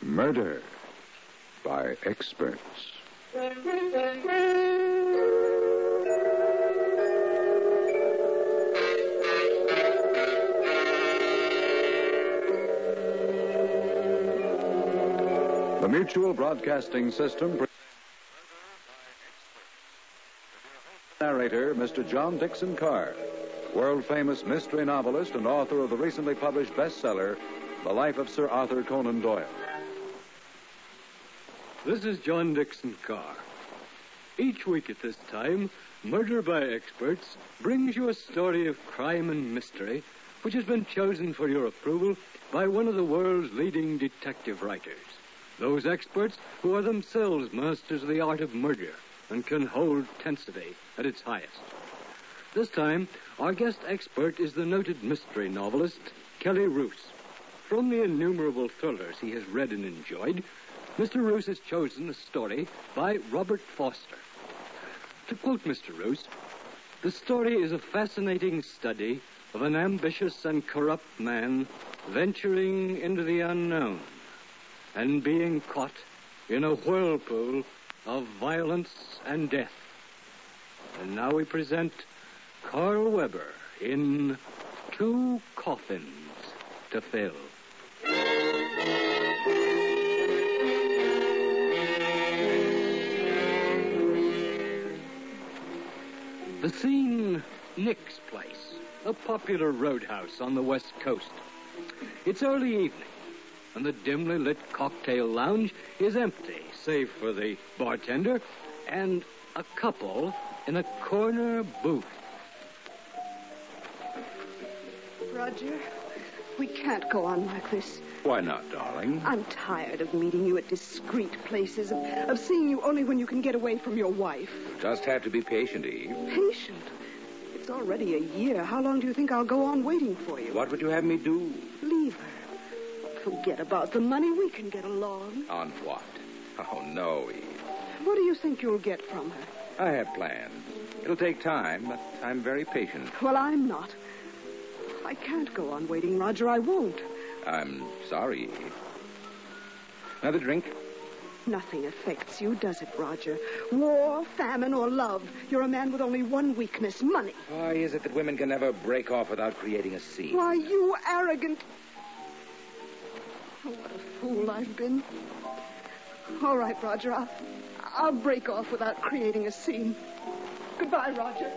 Murder by Experts. The Mutual Broadcasting System. Narrator, Mr. John Dixon Carr, world-famous mystery novelist and author of the recently published bestseller, The Life of Sir Arthur Conan Doyle. This is John Dixon Carr. Each week at this time, Murder by Experts brings you a story of crime and mystery which has been chosen for your approval by one of the world's leading detective writers. Those experts who are themselves masters of the art of murder and can hold tensity at its highest. This time, our guest expert is the noted mystery novelist, Kelly Roos. From the innumerable thrillers he has read and enjoyed, Mr. Roos has chosen a story by Robert Foster. To quote Mr. Roos, the story is a fascinating study of an ambitious and corrupt man venturing into the unknown and being caught in a whirlpool of violence and death. And now we present Carl Weber in Two Coffins to Fill. The scene, Nick's place, a popular roadhouse on the West Coast. It's early evening, and the dimly lit cocktail lounge is empty, save for the bartender and a couple in a corner booth. Roger, we can't go on like this. Why not, darling? I'm tired of meeting you at discreet places, of seeing you only when you can get away from your wife. Just have to be patient, Eve. Patient? It's already a year. How long do you think I'll go on waiting for you? What would you have me do? Leave her. Forget about the money. We can get along. On what? Oh, no, Eve. What do you think you'll get from her? I have plans. It'll take time, but I'm very patient. Well, I'm not. I can't go on waiting, Roger. I won't. I'm sorry, Eve. Another drink? Nothing affects you, does it, Roger? War, famine, or love. You're a man with only one weakness, money. Why is it that women can never break off without creating a scene? Why, you arrogant... Oh, what a fool I've been. All right, Roger, I'll break off without creating a scene. Goodbye, Roger.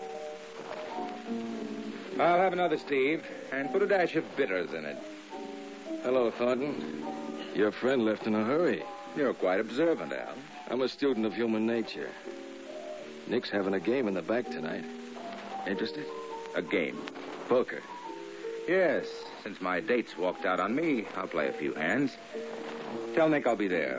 I'll have another, Steve, and put a dash of bitters in it. Hello, Thornton. Your friend left in a hurry. You're quite observant, Al. I'm a student of human nature. Nick's having a game in the back tonight. Interested? A game? Poker. Yes. Since my date's walked out on me, I'll play a few hands. Tell Nick I'll be there.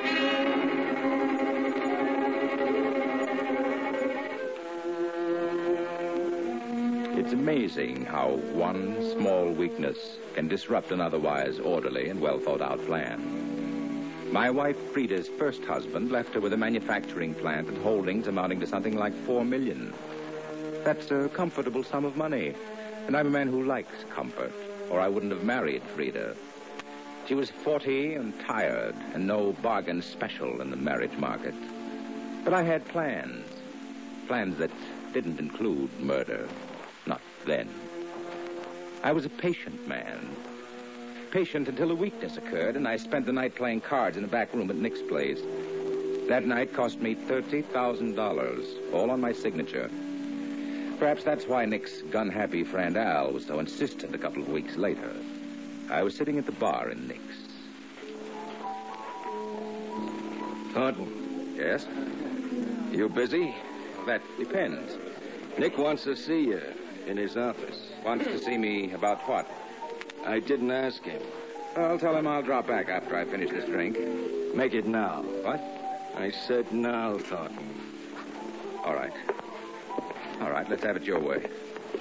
It's amazing how one small weakness can disrupt an otherwise orderly and well-thought-out plan. My wife, Frida's first husband, left her with a manufacturing plant and holdings amounting to something like $4 million. That's a comfortable sum of money. And I'm a man who likes comfort, or I wouldn't have married Frida. She was 40 and tired, and no bargain special in the marriage market. But I had plans. Plans that didn't include murder. Not then. I was a patient man. Patient until a weakness occurred, and I spent the night playing cards in a back room at Nick's place. That night cost me $30,000, all on my signature. Perhaps that's why Nick's gun-happy friend Al was so insistent a couple of weeks later. I was sitting at the bar in Nick's. Thornton. Yes? You busy? That depends. Nick wants to see you in his office. Wants to see me about what? I didn't ask him. I'll tell him I'll drop back after I finish this drink. Make it now. What? I said now, Thornton. All right. All right, let's have it your way.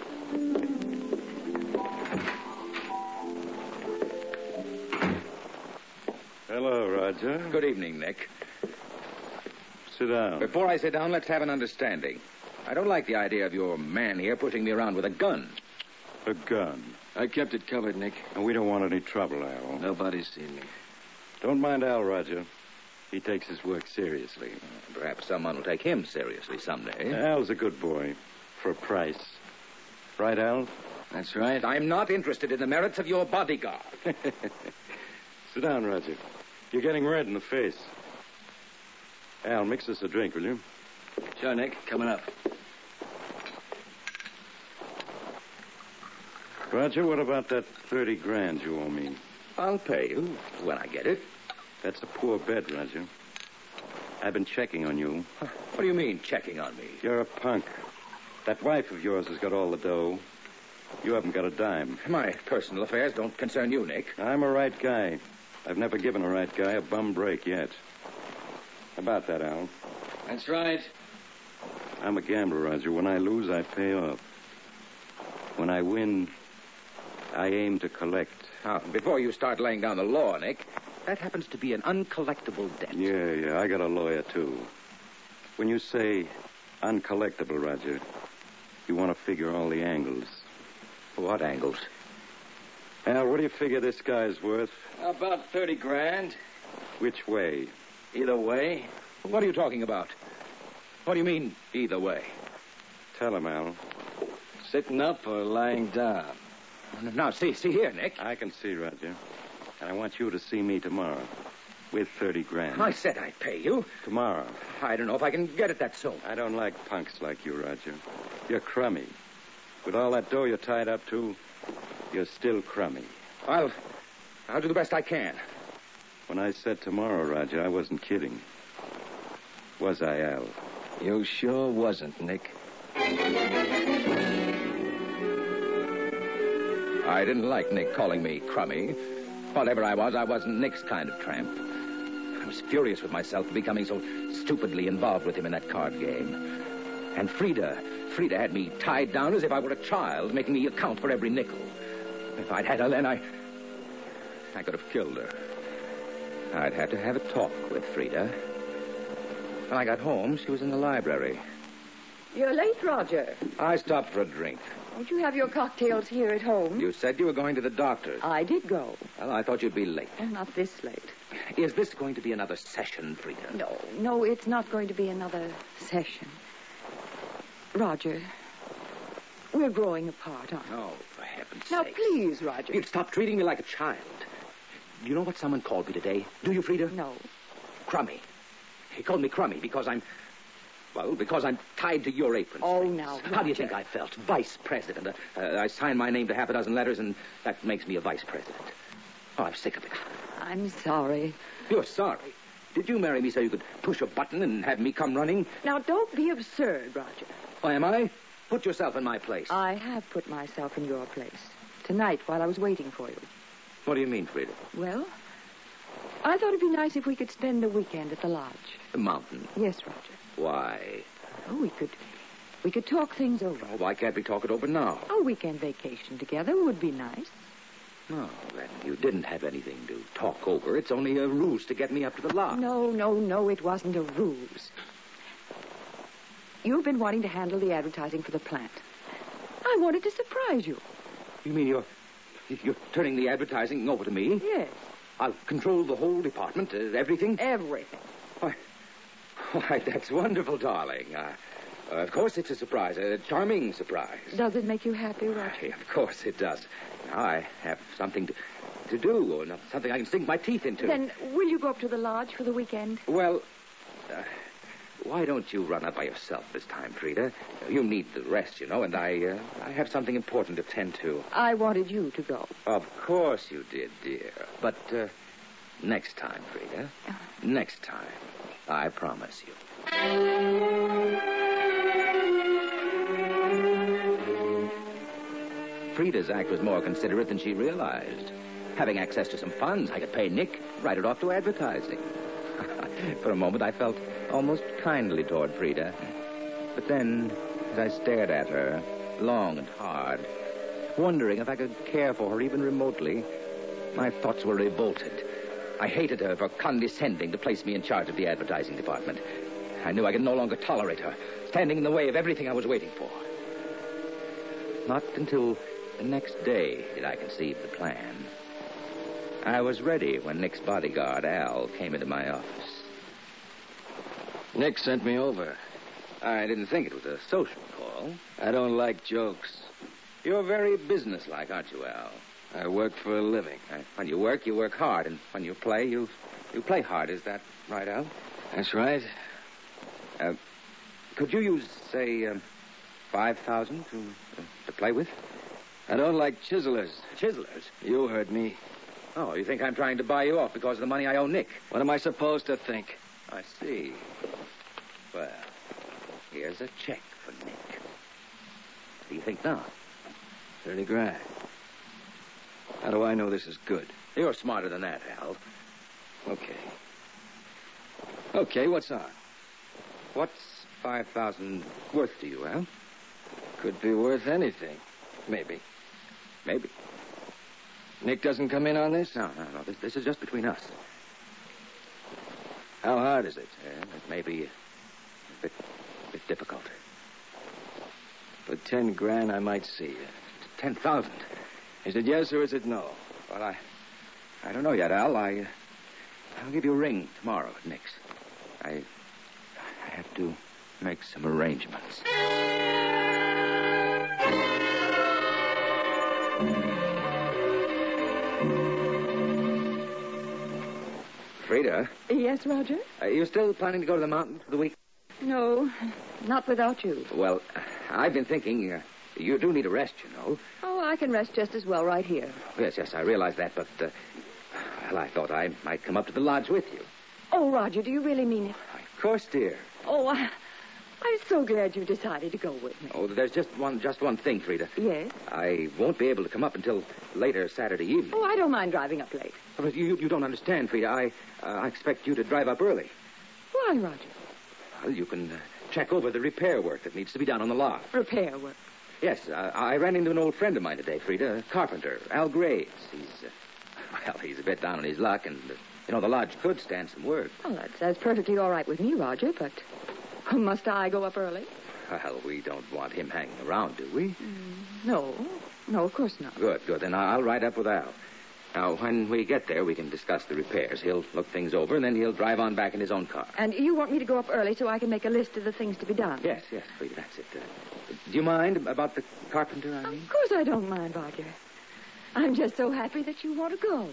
Hello, Roger. Good evening, Nick. Sit down. Before I sit down, let's have an understanding. I don't like the idea of your man here pushing me around with a gun. A gun. I kept it covered, Nick. And we don't want any trouble, Al. Nobody's seen me. Don't mind Al, Roger. He takes his work seriously. Perhaps someone will take him seriously someday. Al's a good boy. For a price. Right, Al? That's right. I'm not interested in the merits of your bodyguard. Sit down, Roger. You're getting red in the face. Al, mix us a drink, will you? Sure, Nick. Coming up. Roger, what about that 30 grand you owe me? I'll pay you when I get it. That's a poor bet, Roger. I've been checking on you. What do you mean, checking on me? You're a punk. That wife of yours has got all the dough. You haven't got a dime. My personal affairs don't concern you, Nick. I'm a right guy. I've never given a right guy a bum break yet. How about that, Al? That's right. I'm a gambler, Roger. When I lose, I pay off. When I win, I aim to collect. Now, before you start laying down the law, Nick, that happens to be an uncollectible debt. Yeah, I got a lawyer, too. When you say uncollectible, Roger, you want to figure all the angles. What angles? Al, what do you figure this guy's worth? About 30 grand. Which way? Either way. What are you talking about? What do you mean, either way? Tell him, Al. Sitting up or lying down? Now, see here, Nick. I can see, Roger. And I want you to see me tomorrow. With 30 grand. I said I'd pay you. Tomorrow. I don't know if I can get it that soon. I don't like punks like you, Roger. You're crummy. With all that dough you're tied up to, you're still crummy. I'll do the best I can. When I said tomorrow, Roger, I wasn't kidding. Was I, Al? You sure wasn't, Nick. I didn't like Nick calling me crummy. Whatever I wasn't Nick's kind of tramp. I was furious with myself for becoming so stupidly involved with him in that card game. And Frida had me tied down as if I were a child, making me account for every nickel. If I'd had her then, I could have killed her. I'd have to have a talk with Frida. When I got home, she was in the library. You're late, Roger. I stopped for a drink. Don't you have your cocktails here at home? You said you were going to the doctor's. I did go. Well, I thought you'd be late. Oh, not this late. Is this going to be another session, Frida? No, it's not going to be another session. Roger, we're growing apart, aren't we? Oh, for heaven's Now, sake. please, Roger. You'd stop treating me like a child. You know what someone called me today? Do you, Frida? No. Crummy. He called me crummy because I'm tied to your apron. Oh, strings. now, How do you Roger. think I felt? Vice president. I signed my name to half a dozen letters, and that makes me a vice president. Oh, I'm sick of it. I'm sorry. You're sorry. Did you marry me so you could push a button and have me come running? Now, don't be absurd, Roger. Oh, am I? Put yourself in my place. I have put myself in your place. Tonight, while I was waiting for you. What do you mean, Frida? Well, I thought it'd be nice if we could spend a weekend at the lodge. The mountain. Yes, Roger. Why? Oh, we could talk things over. Oh, why can't we talk it over now? A weekend vacation together would be nice. No, then you didn't have anything to talk over. It's only a ruse to get me up to the lodge. No, it wasn't a ruse. You've been wanting to handle the advertising for the plant. I wanted to surprise you. You mean you're turning the advertising over to me? Yes, I'll control the whole department, everything? everything. Why, that's wonderful, darling. Of course it's a surprise, a charming surprise. Does it make you happy, Roger? Hey, of course it does. Now I have something to do, or something I can sink my teeth into. Then will you go up to the lodge for the weekend? Well, why don't you run up by yourself this time, Frida? You need the rest, and I have something important to tend to. I wanted you to go. Of course you did, dear. But next time, Frida. Next time. I promise you. Frida's act was more considerate than she realized. Having access to some funds, I could pay Nick, write it off to advertising. For a moment, I felt almost kindly toward Frida. But then, as I stared at her, long and hard, wondering if I could care for her even remotely, my thoughts were revolted. I hated her for condescending to place me in charge of the advertising department. I knew I could no longer tolerate her, standing in the way of everything I was waiting for. Not until the next day did I conceive the plan. I was ready when Nick's bodyguard, Al, came into my office. Nick sent me over. I didn't think it was a social call. I don't like jokes. You're very businesslike, aren't you, Al? I work for a living. When you work hard. And when you play, you play hard. Is that right, Al? That's right. Could you use, say, 5,000 to play with? I don't like chiselers. Chiselers? You heard me. Oh, you think I'm trying to buy you off because of the money I owe Nick? What am I supposed to think? I see. Well, here's a check for Nick. What do you think now? 30 grand. How do I know this is good? You're smarter than that, Al. Okay, what's on? What's 5,000 worth to you, Al? Could be worth anything. Maybe. Maybe. Nick doesn't come in on this? No. This is just between us. How hard is it? It may be a bit difficult. For 10 grand, I might see you. 10,000. Is it yes or is it no? Well, I don't know yet, Al. I'll give you a ring tomorrow at Nick's. I have to make some arrangements. Frida? Yes, Roger? Are you still planning to go to the mountain for the week? No, not without you. Well, I've been thinking you do need a rest, you know. Oh, I can rest just as well right here. Yes, I realize that, but, well, I thought I might come up to the lodge with you. Oh, Roger, do you really mean it? Of course, dear. Oh, I'm so glad you decided to go with me. Oh, there's just one thing, Frida. Yes? I won't be able to come up until later Saturday evening. Oh, I don't mind driving up late. But you don't understand, Frida. I expect you to drive up early. Why, Roger? Well, you can check over the repair work that needs to be done on the lot. Repair work? Yes, I ran into an old friend of mine today, Frida, a carpenter, Al Graves. He's a bit down on his luck, and, the lodge could stand some work. Oh, that's perfectly all right with me, Roger, but must I go up early? Well, we don't want him hanging around, do we? No, of course not. Good. Then I'll ride up with Al. Now, when we get there, we can discuss the repairs. He'll look things over, and then he'll drive on back in his own car. And you want me to go up early so I can make a list of the things to be done? Yes, Frida, that's it. Do you mind about the carpenter, I mean? Of course I don't mind, Roger. I'm just so happy that you want to go.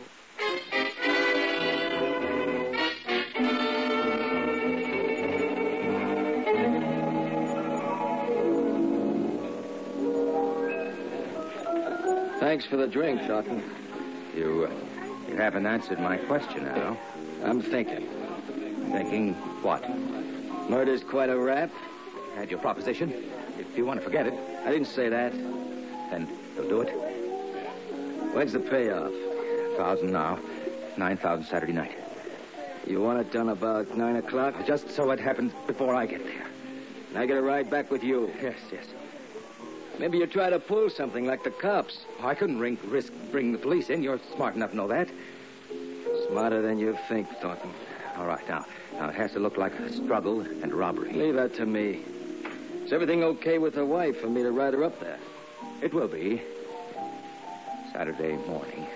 Thanks for the drink, Shotton. You haven't answered my question, Al. I'm thinking. Thinking what? Murder's quite a rap. Had your proposition. If you want to forget it. I didn't say that. Then you'll do it. When's the payoff? 1,000 now. 9,000 Saturday night. You want it done about 9 o'clock? Just so it happens before I get there. And I get a ride back with you. Yes. Maybe you try to pull something like the cops. Oh, I couldn't risk bringing the police in. You're smart enough to know that. Smarter than you think, Thornton. All right, now it has to look like a struggle and robbery. Leave that to me. Is everything okay with the wife for me to ride her up there? It will be. Saturday morning.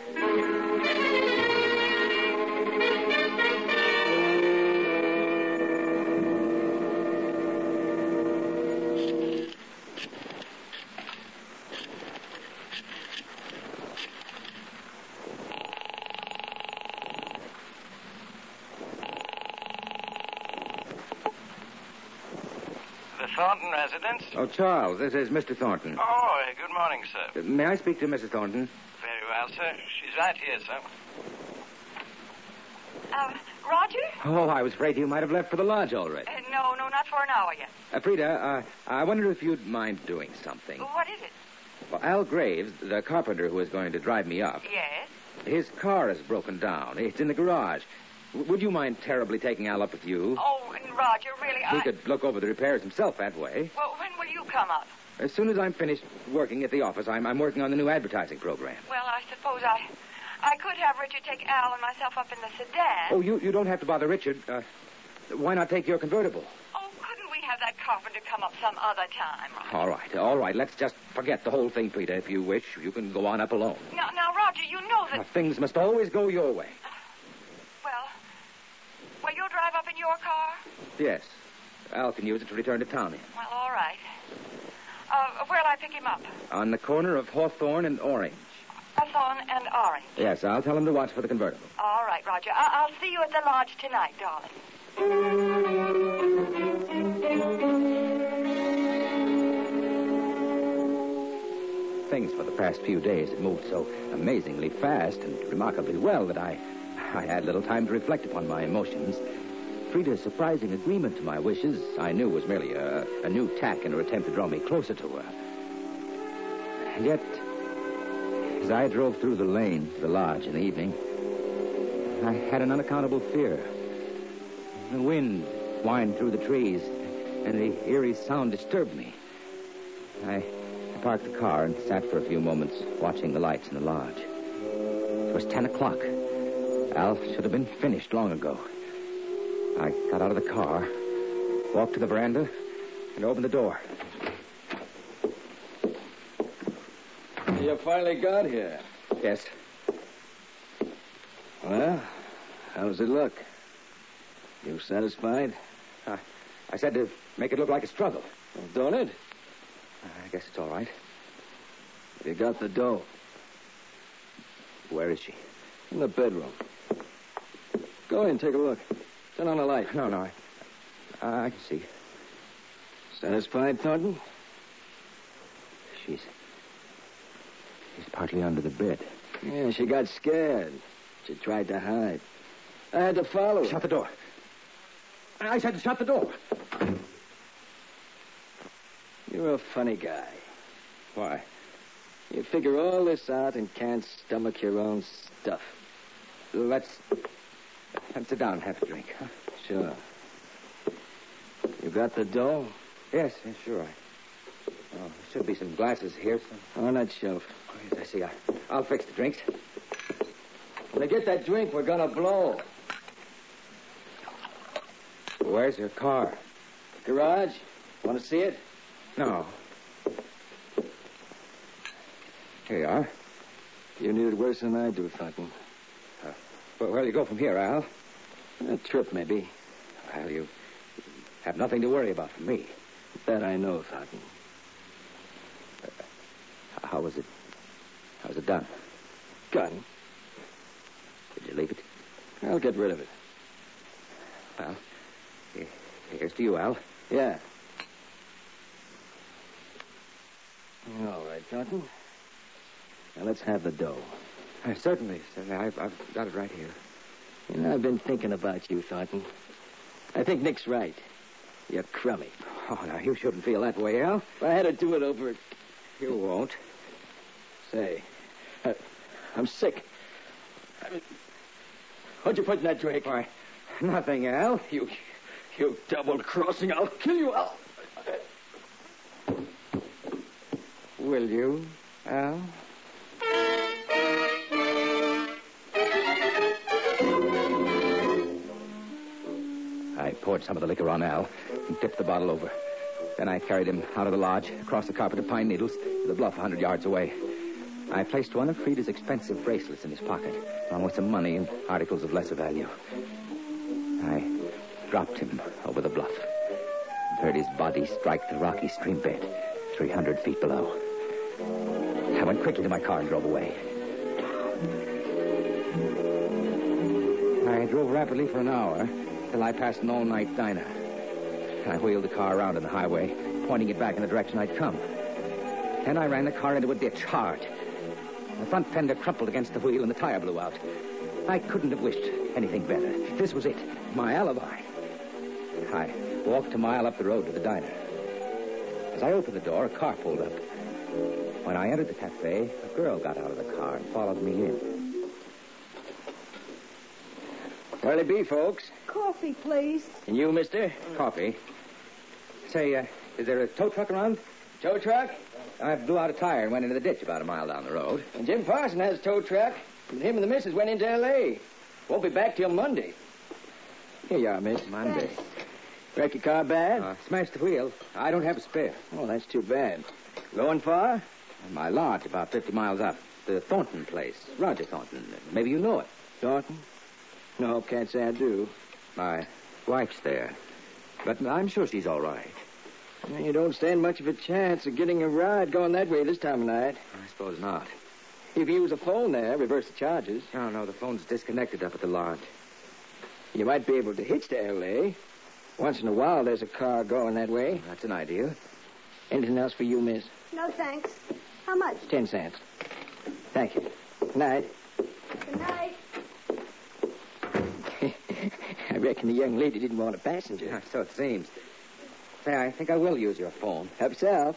Thornton residence? Oh, Charles, this is Mr. Thornton. Oh, good morning, sir. May I speak to Mrs. Thornton? Very well, sir. She's right here, sir. Roger? Oh, I was afraid you might have left for the lodge already. No, not for an hour yet. Frida, I wonder if you'd mind doing something. What is it? Well, Al Graves, the carpenter who is going to drive me up. Yes? His car is broken down. It's in the garage. Would you mind terribly taking Al up with you? Oh, Roger, really, He could look over the repairs himself that way. Well, when will you come up? As soon as I'm finished working at the office, I'm working on the new advertising program. Well, I suppose I could have Richard take Al and myself up in the sedan. Oh, you don't have to bother Richard. Why not take your convertible? Oh, couldn't we have that carpenter come up some other time, Roger? All right. Let's just forget the whole thing, Frida, if you wish. You can go on up alone. Now, Roger, you know that... Now, things must always go your way. Well, you'll drive up in your car? Yes. Al can use it to return to town in. Well, all right. Where'll I pick him up? On the corner of Hawthorne and Orange. Hawthorne and Orange. Yes, I'll tell him to watch for the convertible. All right, Roger. I'll see you at the lodge tonight, darling. Things for the past few days had moved so amazingly fast and remarkably well that I had little time to reflect upon my emotions. Frida's surprising agreement to my wishes I knew was merely a new tack in her attempt to draw me closer to her. And yet, as I drove through the lane to the lodge in the evening, I had an unaccountable fear. The wind whined through the trees, and the eerie sound disturbed me. I parked the car and sat for a few moments watching the lights in the lodge. It was 10 o'clock. Al should have been finished long ago. I got out of the car, walked to the veranda, and opened the door. You finally got here. Yes. Well, how does it look? You satisfied? I said to make it look like a struggle. Well, don't it? I guess it's all right. You got the dough. Where is she? In the bedroom. Go in, take a look. Turn on the light. No. I can see. Satisfied, Thornton? She's partly under the bed. Yeah, she got scared. She tried to hide. I had to follow her. Shut the door. I said to shut the door. You're a funny guy. Why? You figure all this out and can't stomach your own stuff. Let's sit down and have a drink. Huh? Sure. You got the dough? Yes, sure. There should be some glasses here. On that shelf. Oh, yes, I see. I'll fix the drinks. When I get that drink, we're gonna blow. Where's your car? Garage. Want to see it? No. Here you are. You need it worse than I do, Thornton. Where'll you go from here, Al? A trip, maybe. Well, you have nothing to worry about from me. That I know, Thornton. How was it? How was it done? Gun. Did you leave it? I'll get rid of it. Well, here's to you, Al. Yeah. All right, Thornton. Now, let's have the dough. Certainly. I've got it right here. You know, I've been thinking about you, Thornton. I think Nick's right. You're crummy. Oh, now, you shouldn't feel that way, Al. If I had to do it over... You won't. Say, I'm sick. What'd you put in that drink? Why, nothing, Al. You double-crossing. I'll kill you, Al. Will you, Al? I poured some of the liquor on Al and tipped the bottle over. Then I carried him out of the lodge, across the carpet of pine needles, to the bluff 100 yards away. I placed one of Frida's expensive bracelets in his pocket, along with some money and articles of lesser value. I dropped him over the bluff and heard his body strike the rocky stream bed 300 feet below. I went quickly to my car and drove away. I drove rapidly for an hour till I passed an all-night diner. I wheeled the car around on the highway, pointing it back in the direction I'd come. Then I ran the car into a ditch hard. The front fender crumpled against the wheel and the tire blew out. I couldn't have wished anything better. This was it, my alibi. I walked a mile up the road to the diner. As I opened the door, a car pulled up. When I entered the cafe, a girl got out of the car and followed me in. Where'll it be, folks? Coffee, please. And you, mister? Coffee. Say, is there a tow truck around? Tow truck? I blew out a tire and went into the ditch about a mile down the road. And Jim Parson has a tow truck. And him and the missus went into L.A. Won't be back till Monday. Here you are, miss. Monday. Wreck your car bad? Smashed the wheel. I don't have a spare. Oh, that's too bad. Going far? My lodge about 50 miles up. the Thornton place. Roger Thornton. Maybe you know it. Thornton? No, can't say I do. My wife's there. But I'm sure she's all right. Well, you don't stand much of a chance of getting a ride going that way this time of night. I suppose not. If you use a phone there, reverse the charges. No, the phone's disconnected up at the lodge. You might be able to hitch to L.A. Once in a while, there's a car going that way. That's an idea. Anything else for you, miss? No, thanks. How much? 10 cents. Thank you. Good night. Good night. I reckon the young lady didn't want a passenger. Yeah, so it seems. Say, I think I will use your phone. Help yourself.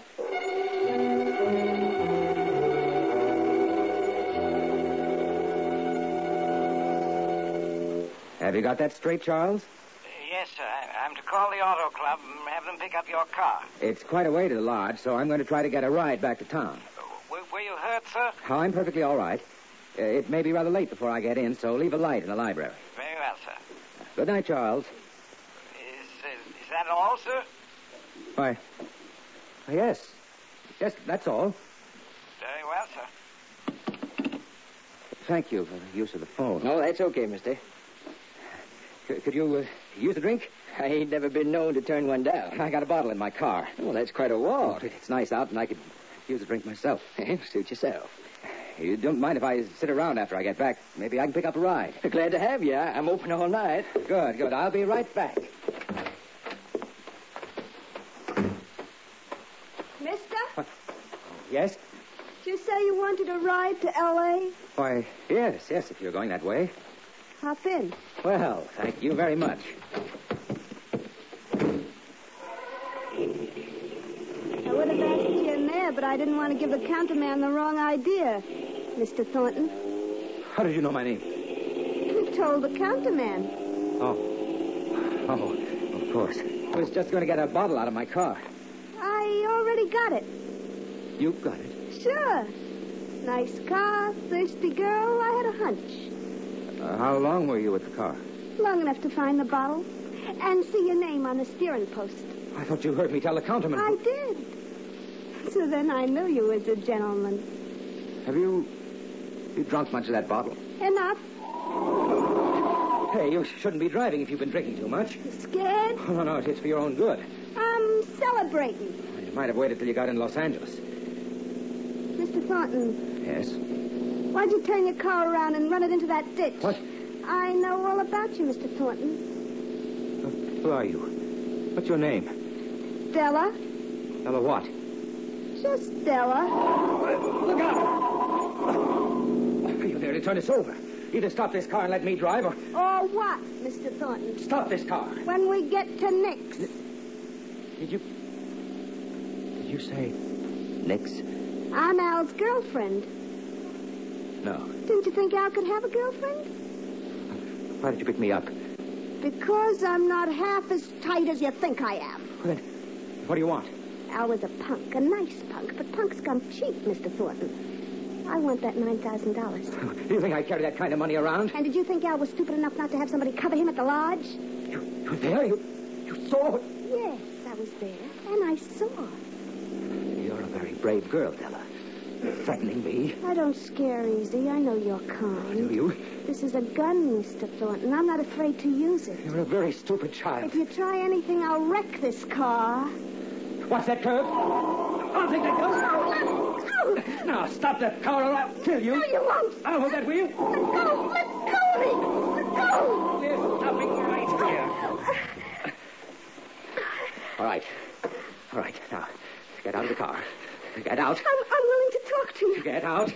Have you got that straight, Charles? Yes, sir. I'm to call the auto club and have them pick up your car. It's quite a way to the lodge, so I'm going to try to get a ride back to town. Were you hurt, sir? Oh, I'm perfectly all right. It may be rather late before I get in, so leave a light in the library. Very well, sir. Good night, Charles. Is that all, sir? Why, yes. Yes, that's all. Very well, sir. Thank you for the use of the phone. No, that's okay, mister. Could you use a drink? I ain't never been known to turn one down. I got a bottle in my car. Oh, that's quite a walk. It's nice out, and I could use a drink myself. Suit yourself. You don't mind if I sit around after I get back? Maybe I can pick up a ride. Glad to have you. I'm open all night. Good. I'll be right back. Mister? Yes? Did you say you wanted a ride to L.A.? Why, yes, if you're going that way. Hop in. Well, thank you very much. I would have asked you in there, but I didn't want to give the counterman the wrong idea, Mr. Thornton. How did you know my name? You told the counterman. Oh, of course. I was just going to get a bottle out of my car. I already got it. You got it? Sure. Nice car, thirsty girl. I had a hunch. How long were you with the car? Long enough to find the bottle and see your name on the steering post. I thought you heard me tell the counterman. I did. So then I knew you was a gentleman. Have you drunk much of that bottle? Enough. Hey, you shouldn't be driving if you've been drinking too much. You scared? Oh, no, it's for your own good. I'm celebrating. You might have waited till you got in Los Angeles. Mr. Thornton. Yes? Why'd you turn your car around and run it into that ditch? What? I know all about you, Mr. Thornton. Who are you? What's your name? Della. Della what? Just Della. Look out! You nearly turned us over. Either stop this car and let me drive, or... Or what, Mr. Thornton? Stop this car. When we get to Nick's. Did you say Nick's? I'm Al's girlfriend. No. Didn't you think Al could have a girlfriend? Why did you pick me up? Because I'm not half as tight as you think I am. Then, what do you want? Al was a punk, a nice punk, but punks come cheap, Mr. Thornton. I want that $9,000. Do you think I carry that kind of money around? And did you think Al was stupid enough not to have somebody cover him at the lodge? You were there? You saw it? Yes, I was there, and I saw. You're a very brave girl, Della. Threatening me. I don't scare easy. I know you're kind. Do you? This is a gun, Mr. Thornton. I'm not afraid to use it. You're a very stupid child. If you try anything, I'll wreck this car. What's that, curve? I'll take that gun. Now, stop that car or I'll kill you. No, you won't. I'll hold that wheel. Let go. Let go of me. Let go. We're stopping right here. All right. Now, get out of the car. Get out. I'm willing to talk to you. Get out.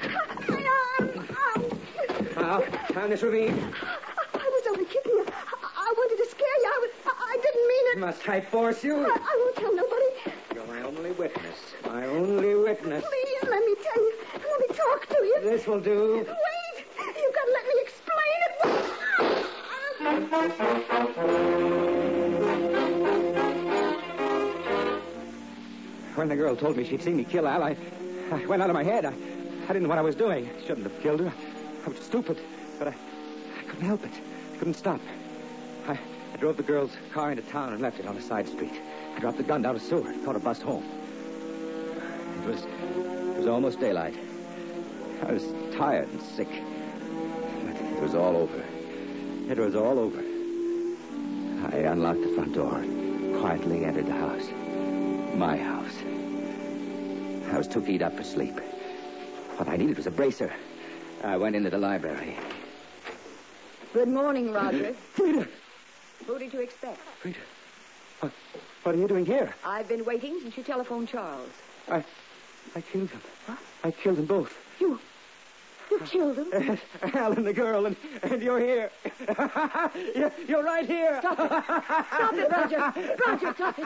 Now, down this ravine. I was only kidding you. I wanted to scare you. I didn't mean it. Must I force you? I won't tell nobody. You're my only witness. My only witness. Please, let me tell you. Let me talk to you. This will do. Wait. You've got to let me explain it. When the girl told me she'd seen me kill Al, I went out of my head. I didn't know what I was doing. I shouldn't have killed her. I was stupid, but I couldn't help it. I couldn't stop. I drove the girl's car into town and left it on a side street. I dropped the gun down a sewer and caught a bus home. It was almost daylight. I was tired and sick. But it was all over. It was all over. I unlocked the front door and quietly entered the house. My house. I was 2 feet up for sleep. What I needed was a bracer. I went into the library. Good morning, Roger. Frida! Who did you expect? Frida, what are you doing here? I've been waiting since you telephoned Charles. I killed them. What? I killed them both. You killed them? Al and the girl, and you're here. You're right here. Stop it, Roger. Roger, stop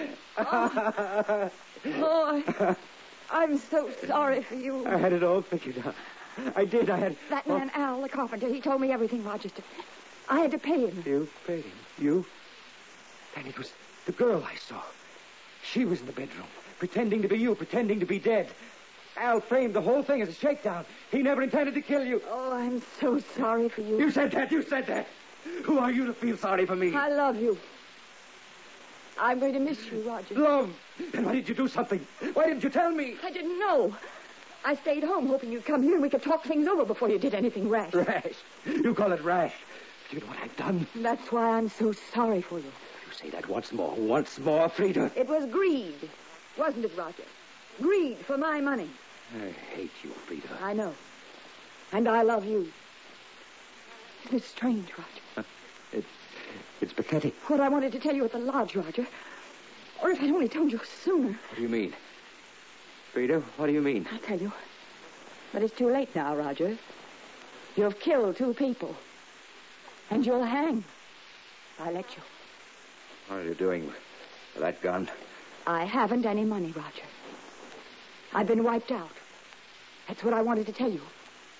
it. Oh, I'm so sorry for you. I had it all figured out. I did. That man, Al, the carpenter, he told me everything, Rochester. I had to pay him. You paid him? You? Then it was the girl I saw. She was in the bedroom, pretending to be you, pretending to be dead. Al framed the whole thing as a shakedown. He never intended to kill you. Oh, I'm so sorry for you. You said that. Who are you to feel sorry for me? I love you. I'm going to miss you, Roger. Love? Then why didn't you do something? Why didn't you tell me? I didn't know. I stayed home hoping you'd come here and we could talk things over before you did anything rash. Rash? You call it rash? Do you know what I've done? That's why I'm so sorry for you. You say that once more, Frida. It was greed, wasn't it, Roger? Greed for my money. I hate you, Frida. I know. And I love you. Isn't it strange, Roger? It's pathetic. What I wanted to tell you at the lodge, Roger. Or if I'd only told you sooner. What do you mean? Frida, what do you mean? I'll tell you. But it's too late now, Roger. You've killed 2 people. And you'll hang. I let you. What are you doing with that gun? I haven't any money, Roger. I've been wiped out. That's what I wanted to tell you.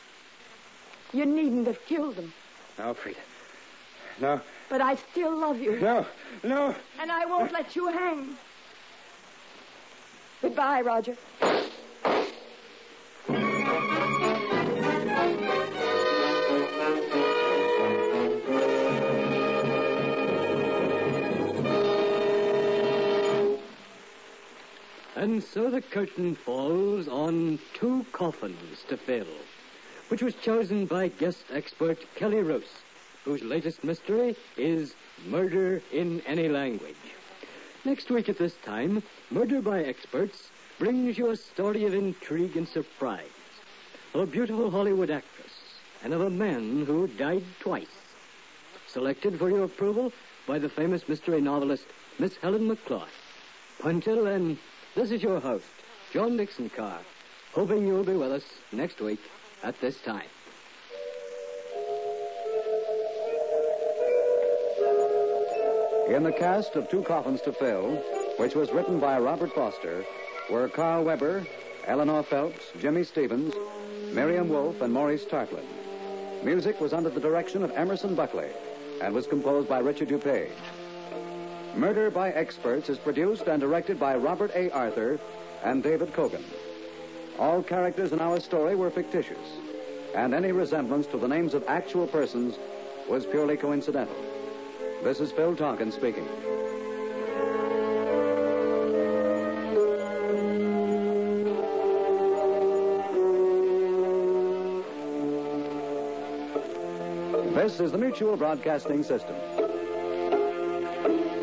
You needn't have killed them. No, Frida. No. But I still love you. No. And I won't let you hang. Goodbye, Roger. And so the curtain falls on 2 coffins to fill, which was chosen by guest expert Kelly Roos, whose latest mystery is Murder in Any Language. Next week at this time, Murder by Experts brings you a story of intrigue and surprise, of a beautiful Hollywood actress, and of a man who died twice. Selected for your approval by the famous mystery novelist, Miss Helen McCloy. Until then, this is your host, John Dixon Carr, hoping you'll be with us next week at this time. In the cast of 2 Coffins to Fill, which was written by Robert Foster, were Carl Weber, Eleanor Phelps, Jimmy Stevens, Miriam Wolfe, and Maurice Tarplin. Music was under the direction of Emerson Buckley and was composed by Richard DuPage. Murder by Experts is produced and directed by Robert A. Arthur and David Kogan. All characters in our story were fictitious, and any resemblance to the names of actual persons was purely coincidental. This is Phil Tonkin speaking. This is the Mutual Broadcasting System.